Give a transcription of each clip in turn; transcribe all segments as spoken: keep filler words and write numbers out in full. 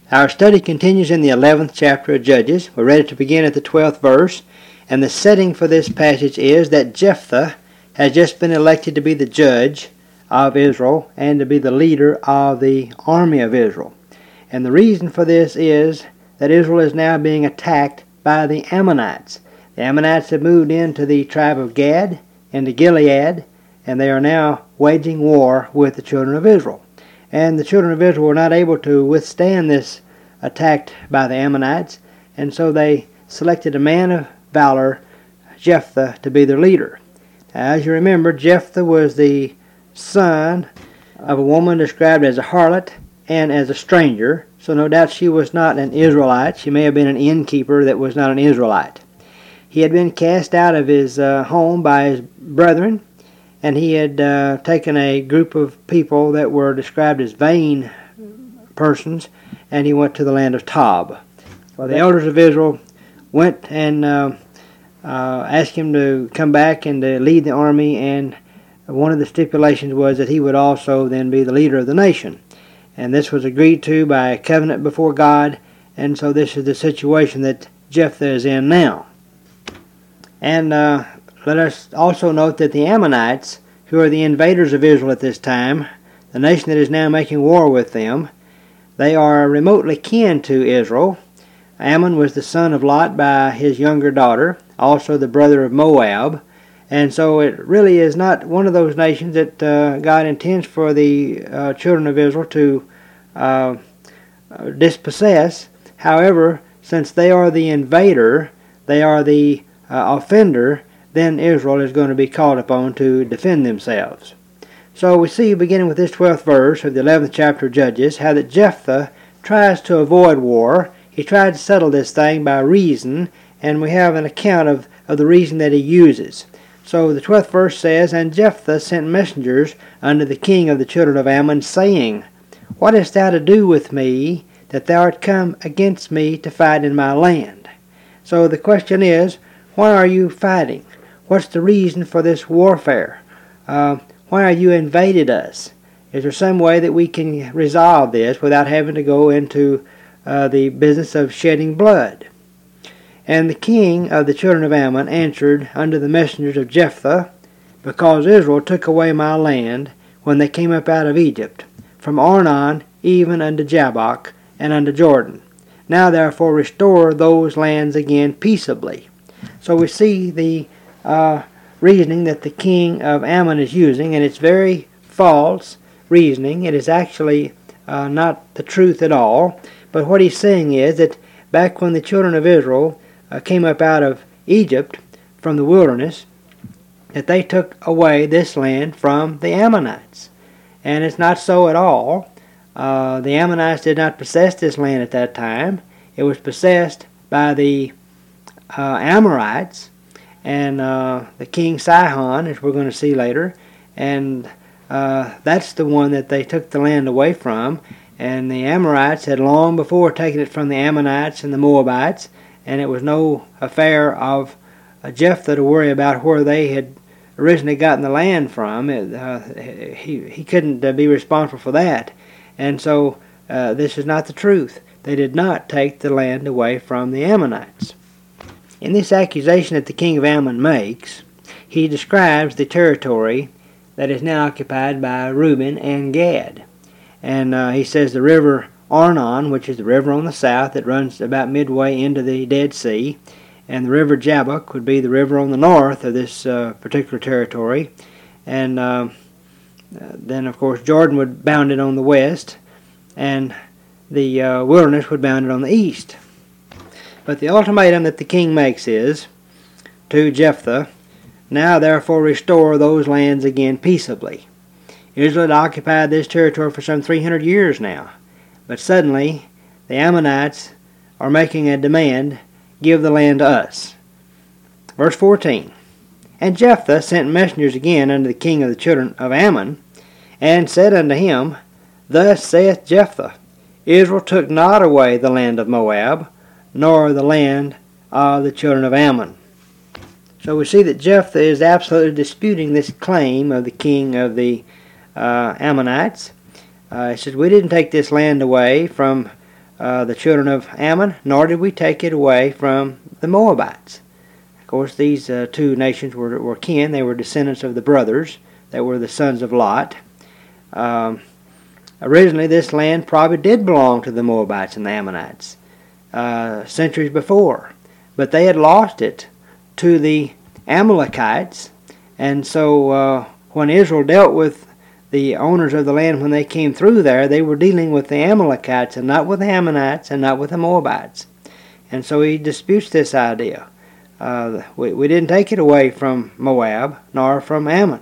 Our study continues in the eleventh chapter of Judges. We're ready to begin at the twelfth verse, and the setting for this passage is that Jephthah has just been elected to be the judge of Israel and to be the leader of the army of Israel. And the reason for this is that Israel is now being attacked by the Ammonites. The Ammonites have moved into the tribe of Gad, into Gilead, and they are now waging war with the children of Israel. And the children of Israel were not able to withstand this attack by the Ammonites, and so they selected a man of valor, Jephthah, to be their leader. As you remember, Jephthah was the son of a woman described as a harlot and as a stranger, so no doubt she was not an Israelite. She may have been an innkeeper that was not an Israelite. He had been cast out of his uh, home by his brethren, and he had uh, taken a group of people that were described as vain persons, and he went to the land of Tob. Well, the elders of Israel went and uh, uh, asked him to come back and to lead the army, and one of the stipulations was that he would also then be the leader of the nation. And this was agreed to by a covenant before God, and so this is the situation that Jephthah is in now. And uh, let us also note that the Ammonites, who are the invaders of Israel at this time, the nation that is now making war with them, they are remotely kin to Israel. Ammon was the son of Lot by his younger daughter, also the brother of Moab, and so it really is not one of those nations that uh, God intends for the uh, children of Israel to uh, dispossess. However, since they are the invader, they are the uh, offender, then Israel is going to be called upon to defend themselves. So we see, beginning with this twelfth verse of the eleventh chapter of Judges, how that Jephthah tries to avoid war. He tried to settle this thing by reason, and we have an account of, of the reason that he uses. So the twelfth verse says, And Jephthah sent messengers unto the king of the children of Ammon, saying, What hast thou to do with me, that thou art come against me to fight in my land? So the question is, why are you fighting? What's the reason for this warfare? Uh, why are you invaded us? Is there some way that we can resolve this without having to go into uh, the business of shedding blood? And the king of the children of Ammon answered unto the messengers of Jephthah, Because Israel took away my land when they came up out of Egypt, from Arnon even unto Jabbok and unto Jordan. Now therefore restore those lands again peaceably. So we see the uh, reasoning that the king of Ammon is using, and it's very false reasoning. It is actually uh, not the truth at all. But what he's saying is that back when the children of Israel uh, came up out of Egypt from the wilderness, that they took away this land from the Ammonites. And it's not so at all. Uh, the Ammonites did not possess this land at that time. It was possessed by the uh, Amorites and uh, the king Sihon, as we're going to see later. And uh, that's the one that they took the land away from. And the Amorites had long before taken it from the Ammonites and the Moabites, and it was no affair of uh, Jephthah to worry about where they had originally gotten the land from. It, uh, he, he couldn't uh, be responsible for that. And so uh, this is not the truth. They did not take the land away from the Ammonites. In this accusation that the king of Ammon makes, he describes the territory that is now occupied by Reuben and Gad. And uh, he says the river Arnon, which is the river on the south that runs about midway into the Dead Sea, and the river Jabbok would be the river on the north of this uh, particular territory. And uh, then, of course, Jordan would bound it on the west, and the uh, wilderness would bound it on the east. But the ultimatum that the king makes is to Jephthah, Now therefore restore those lands again peaceably. Israel had occupied this territory for some three hundred years now, but suddenly the Ammonites are making a demand, Give the land to us. Verse fourteen, And Jephthah sent messengers again unto the king of the children of Ammon, and said unto him, Thus saith Jephthah, Israel took not away the land of Moab, nor the land of the children of Ammon. So we see that Jephthah is absolutely disputing this claim of the king of the uh, Ammonites. Uh, he says, we didn't take this land away from uh, the children of Ammon, nor did we take it away from the Moabites. Of course, these uh, two nations were, were kin. They were descendants of the brothers that were the sons of Lot. Um, originally, this land probably did belong to the Moabites and the Ammonites uh, centuries before, but they had lost it to the Amalekites, and so uh, when Israel dealt with the owners of the land when they came through there, they were dealing with the Amalekites and not with the Ammonites and not with the Moabites. And so he disputes this idea. Uh, we, we didn't take it away from Moab nor from Ammon.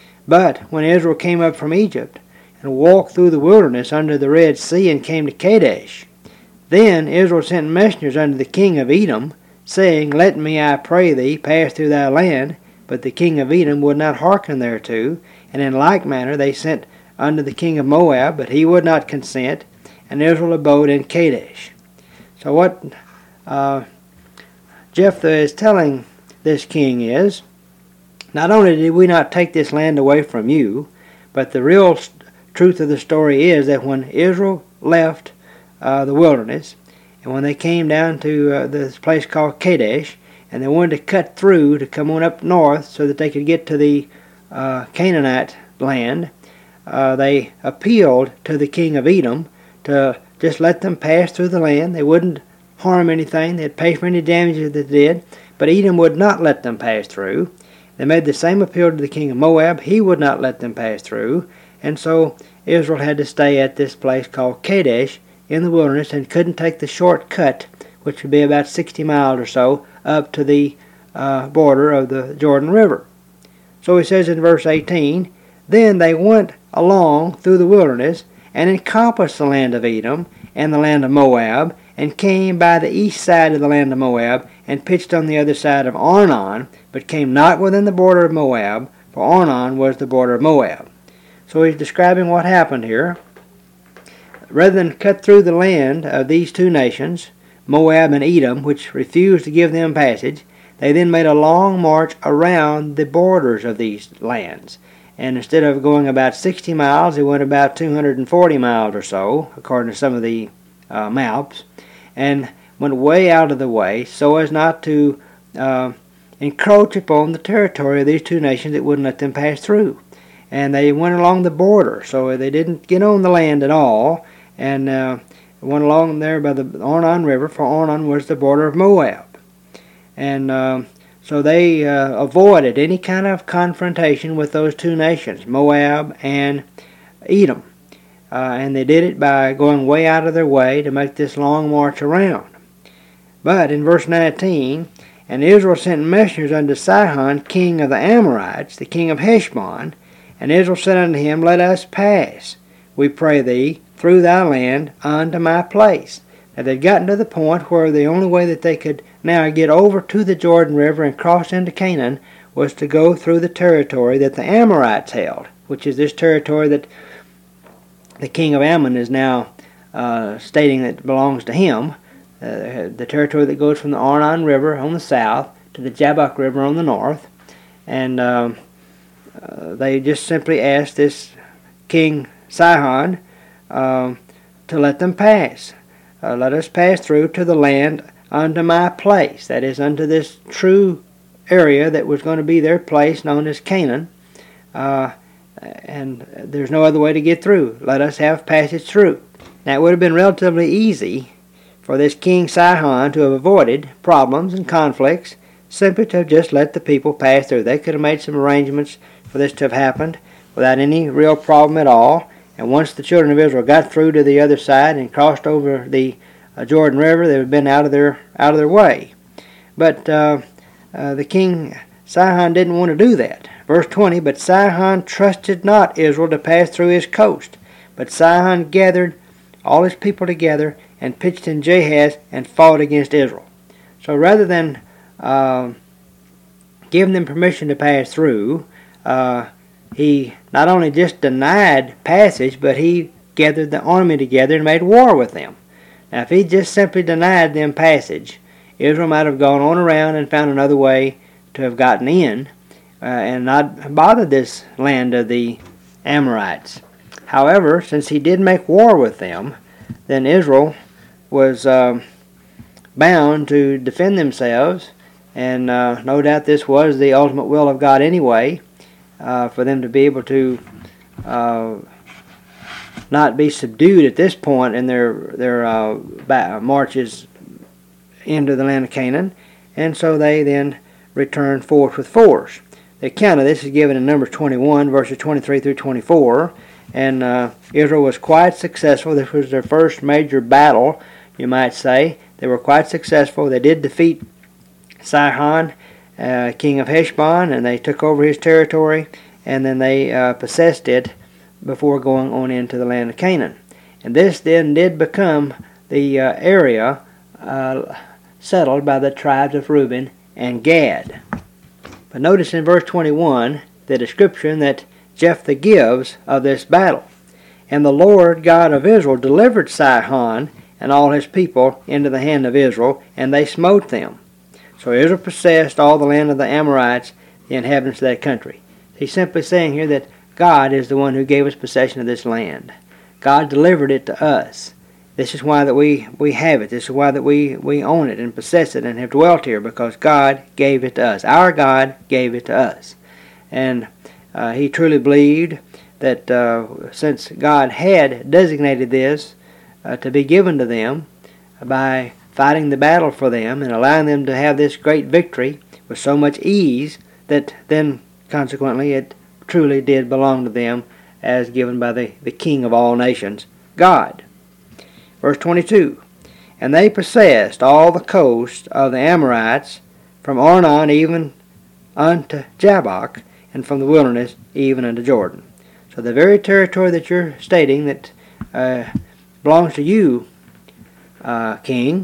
But when Israel came up from Egypt and walked through the wilderness under the Red Sea and came to Kadesh, then Israel sent messengers unto the king of Edom, saying, Let me, I pray thee, pass through thy land. But the king of Edom would not hearken thereto. And in like manner they sent unto the king of Moab, but he would not consent, and Israel abode in Kadesh. So what uh, Jephthah is telling this king is, not only did we not take this land away from you, but the real st- truth of the story is that when Israel left uh, the wilderness, and when they came down to uh, this place called Kadesh, and they wanted to cut through to come on up north so that they could get to the uh, Canaanite land, uh, they appealed to the king of Edom to just let them pass through the land. They wouldn't harm anything. They'd pay for any damages that they did, but Edom would not let them pass through. They made the same appeal to the king of Moab. He would not let them pass through, and so Israel had to stay at this place called Kadesh in the wilderness and couldn't take the short cut, which would be about sixty miles or so, up to the uh, border of the Jordan River. So he says in verse eighteen, Then they went along through the wilderness, and encompassed the land of Edom, and the land of Moab, and came by the east side of the land of Moab, and pitched on the other side of Arnon, but came not within the border of Moab, for Arnon was the border of Moab. So he's describing what happened here. Rather than cut through the land of these two nations, Moab and Edom, which refused to give them passage, they then made a long march around the borders of these lands. And instead of going about sixty miles, they went about two hundred forty miles or so, according to some of the uh, maps, and went way out of the way so as not to uh, encroach upon the territory of these two nations that wouldn't let them pass through. And they went along the border, so they didn't get on the land at all, and uh, went along there by the Arnon River, for Arnon was the border of Moab. And uh, so they uh, avoided any kind of confrontation with those two nations, Moab and Edom. Uh, and they did it by going way out of their way to make this long march around. But in verse nineteen, And Israel sent messengers unto Sihon, king of the Amorites, the king of Heshbon, and Israel said unto him, Let us pass, we pray thee, through thy land unto my place. Now they'd gotten to the point where the only way that they could now get over to the Jordan River and cross into Canaan was to go through the territory that the Amorites held, which is this territory that the king of Ammon is now uh, stating that belongs to him, uh, the territory that goes from the Arnon River on the south to the Jabbok River on the north. And uh, uh, they just simply asked this King Sihon uh, to let them pass. Uh, let us pass through to the land unto my place, that is, unto this true area that was going to be their place, known as Canaan, uh, and there's no other way to get through. Let us have passage through. Now it would have been relatively easy for this King Sihon to have avoided problems and conflicts, simply to have just let the people pass through. They could have made some arrangements for this to have happened without any real problem at all. And once the children of Israel got through to the other side and crossed over the uh, Jordan River, they would have been out of their out of their way. But uh, uh, the king Sihon didn't want to do that. Verse twenty, But Sihon trusted not Israel to pass through his coast. But Sihon gathered all his people together and pitched in Jahaz and fought against Israel. So rather than uh, giving them permission to pass through, uh, he not only just denied passage, but he gathered the army together and made war with them. Now, if he just simply denied them passage, Israel might have gone on around and found another way to have gotten in uh, and not bothered this land of the Amorites. However, since he did make war with them, then Israel was um, bound to defend themselves, and uh, no doubt this was the ultimate will of God anyway, uh, for them to be able to uh, not be subdued at this point in their their uh, marches into the land of Canaan, and so they then returned forth with force. The account of this is given in Numbers twenty-one, verses twenty-three through twenty-four, and uh, Israel was quite successful. This was their first major battle, you might say. They were quite successful. They did defeat Sihon, uh, king of Heshbon, and they took over his territory, and then they uh, possessed it before going on into the land of Canaan. And this then did become the uh, area uh, settled by the tribes of Reuben and Gad. But notice in verse twenty-one the description that Jephthah gives of this battle. And the Lord God of Israel delivered Sihon and all his people into the hand of Israel, and they smote them. So Israel possessed all the land of the Amorites, the inhabitants of that country. He's simply saying here that God is the one who gave us possession of this land. God delivered it to us. This is why that we, we have it. This is why that we, we own it and possess it and have dwelt here, because God gave it to us. Our God gave it to us. And uh, he truly believed that uh, since God had designated this uh, to be given to them by fighting the battle for them and allowing them to have this great victory with so much ease, that then consequently it truly did belong to them as given by the, the King of all nations, God. Verse twenty-two, and they possessed all the coast of the Amorites from Arnon even unto Jabbok, and from the wilderness even unto Jordan. So the very territory that you're stating that uh, belongs to you, uh, King,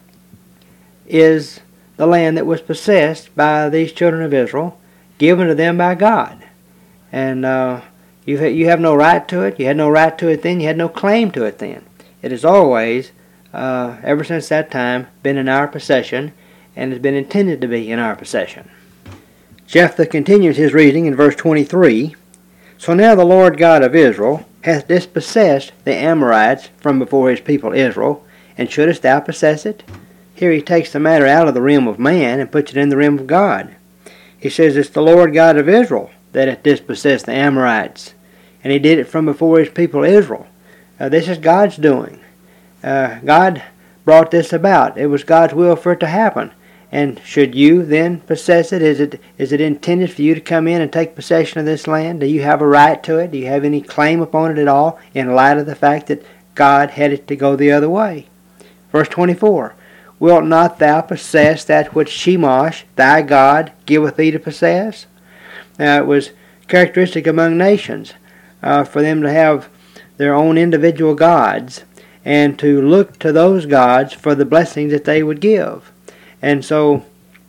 is the land that was possessed by these children of Israel, given to them by God. And uh, you, ha- you have no right to it. You had no right to it then. You had no claim to it then. It has always, uh, ever since that time, been in our possession, and has been intended to be in our possession. Jephthah continues his reading in verse twenty-three. So now the Lord God of Israel hath dispossessed the Amorites from before his people Israel, and shouldest thou possess it? Here he takes the matter out of the realm of man and puts it in the realm of God. He says it's the Lord God of Israel that hath dispossessed the Amorites, and he did it from before his people Israel. Uh, this is God's doing. Uh, God brought this about. It was God's will for it to happen. And should you then possess it? Is it is it intended for you to come in and take possession of this land? Do you have a right to it? Do you have any claim upon it at all, in light of the fact that God had it to go the other way? Verse twenty-four, wilt not thou possess that which Chemosh, thy God, giveth thee to possess? Now it was characteristic among nations uh, for them to have their own individual gods, and to look to those gods for the blessings that they would give. And so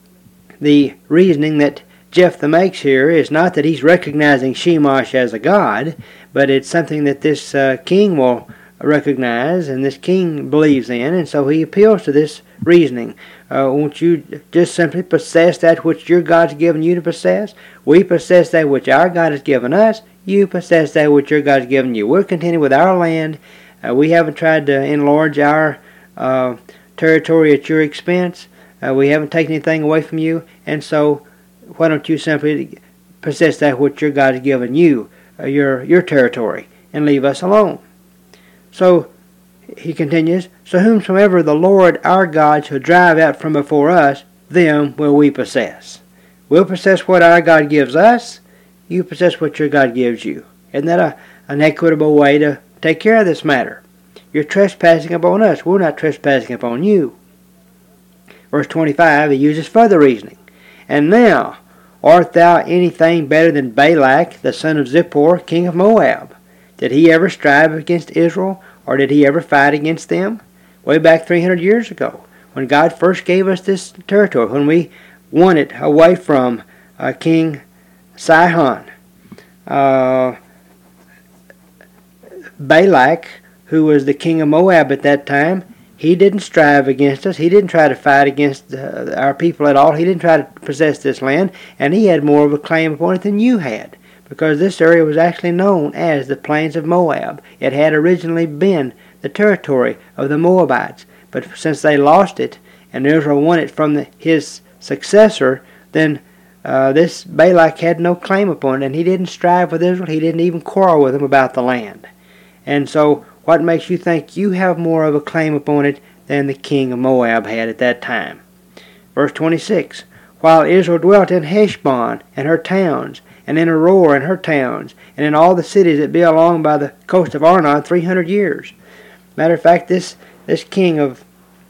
the reasoning that Jephthah makes here is not that he's recognizing Chemosh as a god, but it's something that this uh, king will recognize and this king believes in, and so he appeals to this reasoning. Uh, won't you just simply possess that which your God's given you to possess? We possess that which our God has given us. You possess that which your God's given you. We're contented with our land. Uh, we haven't tried to enlarge our uh, territory at your expense. Uh, we haven't taken anything away from you. And so why don't you simply possess that which your God has given you, uh, your, your territory, and leave us alone? So he continues, so whomsoever the Lord our God shall drive out from before us, them will we possess. We'll possess what our God gives us. You possess what your God gives you. Isn't that a, an equitable way to take care of this matter? You're trespassing upon us. We're not trespassing upon you. Verse twenty-five, he uses further reasoning. And now, art thou anything better than Balak, the son of Zippor, king of Moab? Did he ever strive against Israel, or did he ever fight against them? Way back three hundred years ago, when God first gave us this territory, when we won it away from uh, King Sihon. Uh, Balak, who was the king of Moab at that time, he didn't strive against us. He didn't try to fight against uh, our people at all. He didn't try to possess this land, and he had more of a claim upon it than you had, because this area was actually known as the Plains of Moab. It had originally been the territory of the Moabites, But since they lost it, and Israel won it from the, his successor, then uh, this Balak had no claim upon it, and he didn't strive with Israel. He didn't even quarrel with them about the land. And so what makes you think you have more of a claim upon it than the king of Moab had at that time? Verse twenty-six, while Israel dwelt in Heshbon and her towns, and in Aroer and her towns, and in all the cities that be along by the coast of Arnon three hundred years. Matter of fact, this, this king of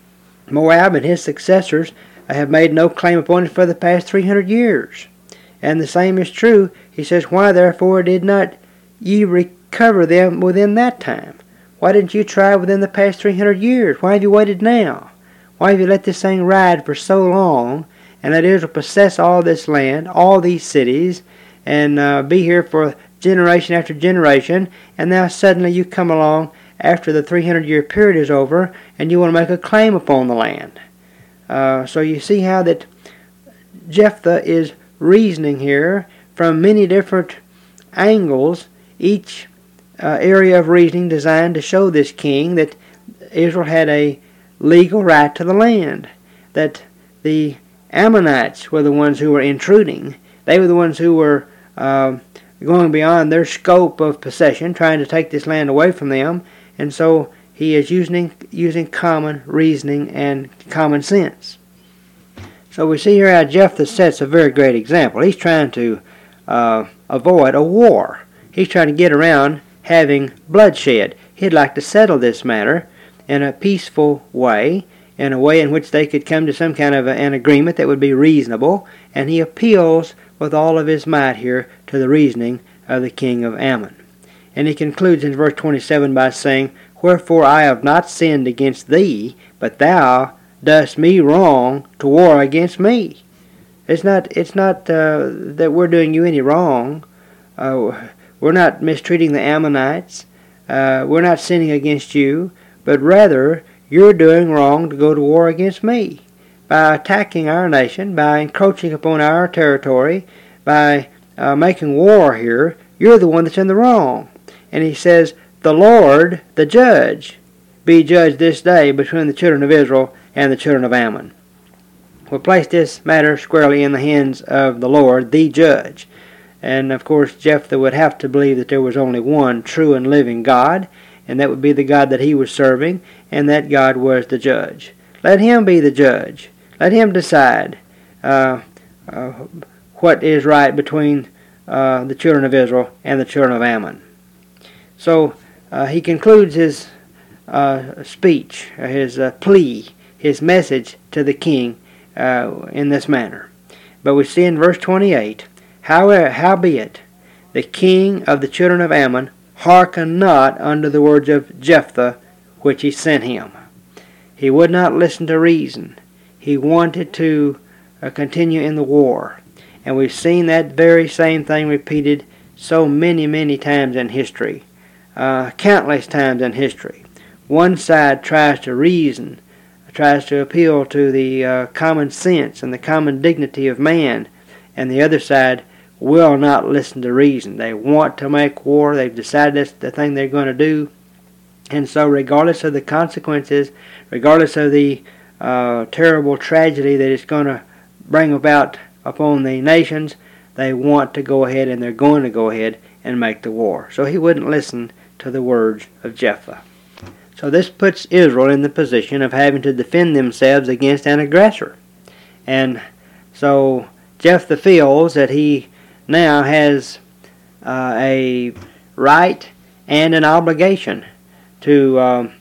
Moab and his successors have made no claim upon it for the past three hundred years. And the same is true. He says, why therefore did not ye recover them within that time? Why didn't you try within the past three hundred years? Why have you waited now? Why have you let this thing ride for so long, and let Israel possess all this land, all these cities, and uh, be here for generation after generation, and now suddenly you come along after the three hundred year period is over, and you want to make a claim upon the land. Uh, so you see how that Jephthah is reasoning here from many different angles, each uh, area of reasoning designed to show this king that Israel had a legal right to the land, that the Ammonites were the ones who were intruding. They were the ones who were uh, going beyond their scope of possession, trying to take this land away from them, and so he is using, using common reasoning and common sense. So we see here how Jephthah sets a very great example. He's trying to uh, avoid a war. He's trying to get around having bloodshed. He'd like to settle this matter in a peaceful way, in a way in which they could come to some kind of a, an agreement that would be reasonable, and he appeals with all of his might here to the reasoning of the king of Ammon. And he concludes in verse twenty-seven by saying, wherefore I have not sinned against thee, but thou dost me wrong to war against me. It's not, it's not uh, that we're doing you any wrong. Uh, we're not mistreating the Ammonites. Uh, we're not sinning against you, but rather you're doing wrong to go to war against me by attacking our nation, by encroaching upon our territory, by uh, making war here. You're the one that's in the wrong. And he says, the Lord, the judge, be judged this day between the children of Israel and the children of Ammon. We'll place this matter squarely in the hands of the Lord, the judge. And of course, Jephthah would have to believe that there was only one true and living God, and that would be the God that he was serving, and that God was the judge. Let him be the judge. Let him decide uh, uh, what is right between uh, the children of Israel and the children of Ammon. So uh, he concludes his uh, speech, his uh, plea, his message to the king uh, in this manner. But we see in verse twenty-eight, However, howbeit, the king of the children of Ammon hearkened not unto the words of Jephthah, which he sent him. He would not listen to reason. He wanted to uh, continue in the war. And we've seen that very same thing repeated so many, many times in history. Uh, countless times in history. One side tries to reason, tries to appeal to the uh, common sense and the common dignity of man, and the other side will not listen to reason. They want to make war. They've decided that's the thing they're going to do. And so regardless of the consequences, regardless of the uh, terrible tragedy that it's going to bring about upon the nations, they want to go ahead, and they're going to go ahead and make the war. So he wouldn't listen to the words of Jephthah. So this puts Israel in the position of having to defend themselves against an aggressor. And so Jephthah feels that he now has uh, a right and an obligation to um,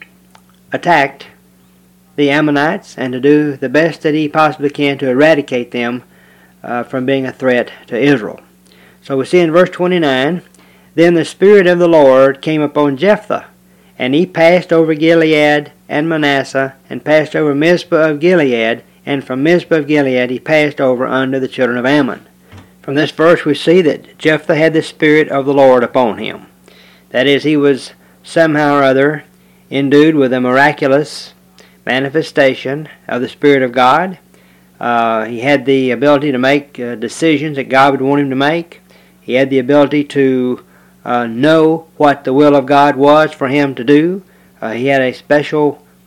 attack the Ammonites and to do the best that he possibly can to eradicate them uh, from being a threat to Israel. So we see in verse twenty-nine, Then the Spirit of the Lord came upon Jephthah, and he passed over Gilead and Manasseh, and passed over Mizpah of Gilead, and from Mizpah of Gilead he passed over unto the children of Ammon. From this verse we see that Jephthah had the Spirit of the Lord upon him. That is, he was somehow or other endued with a miraculous manifestation of the Spirit of God. Uh, he had the ability to make uh, decisions that God would want him to make. He had the ability to uh, know what the will of God was for him to do. Uh, he had a special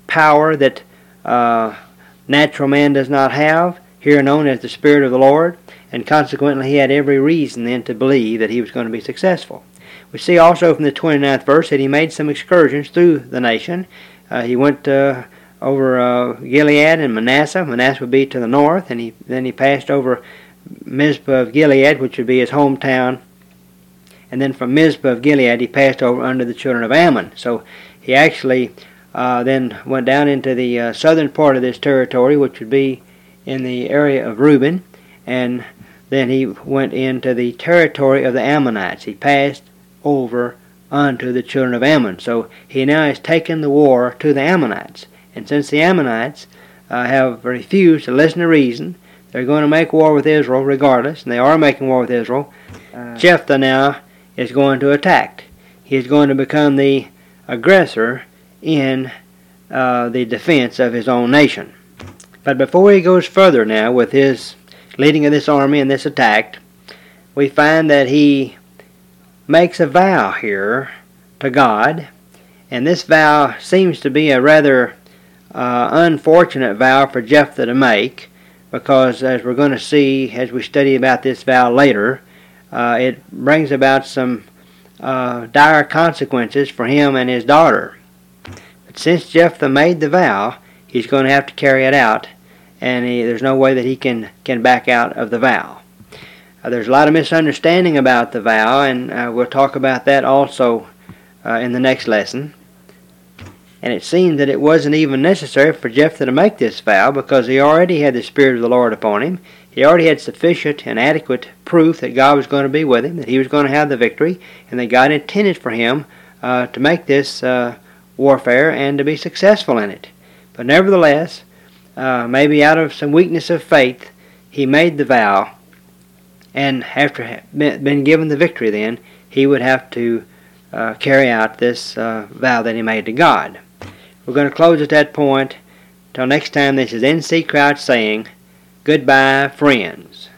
power that uh, natural man does not have, here known as the Spirit of the Lord, and consequently he had every reason then to believe that he was going to be successful. We see also from the twenty-ninth verse that he made some excursions through the nation. Uh, he went uh, over uh, Gilead and Manasseh. Manasseh would be to the north, and he then he passed over Mizpah of Gilead, which would be his hometown. And then from Mizpah of Gilead, he passed over under the children of Ammon. So he actually uh, then went down into the uh, southern part of this territory, which would be in the area of Reuben, and then he went into the territory of the Ammonites. He passed over unto the children of Ammon. So he now has taken the war to the Ammonites. And since the Ammonites uh, have refused to listen to reason, they're going to make war with Israel regardless, and they are making war with Israel. Uh, Jephthah now is going to attack. He is going to become the aggressor in uh, the defense of his own nation. But before he goes further now with his leading of this army and this attack, we find that he makes a vow here to God, and this vow seems to be a rather uh, unfortunate vow for Jephthah to make, because as we're going to see as we study about this vow later, uh, it brings about some uh, dire consequences for him and his daughter. But since Jephthah made the vow, he's going to have to carry it out, and he, there's no way that he can, can back out of the vow. Uh, there's a lot of misunderstanding about the vow, and uh, we'll talk about that also uh, in the next lesson. And it seemed that it wasn't even necessary for Jephthah to make this vow, because he already had the Spirit of the Lord upon him. He already had sufficient and adequate proof that God was going to be with him, that he was going to have the victory, and that God intended for him uh, to make this uh, warfare and to be successful in it. But nevertheless, uh, maybe out of some weakness of faith, he made the vow, and after having been given the victory then, he would have to uh, carry out this uh, vow that he made to God. We're going to close at that point. Till next time, this is N C Crouch saying, goodbye, friends.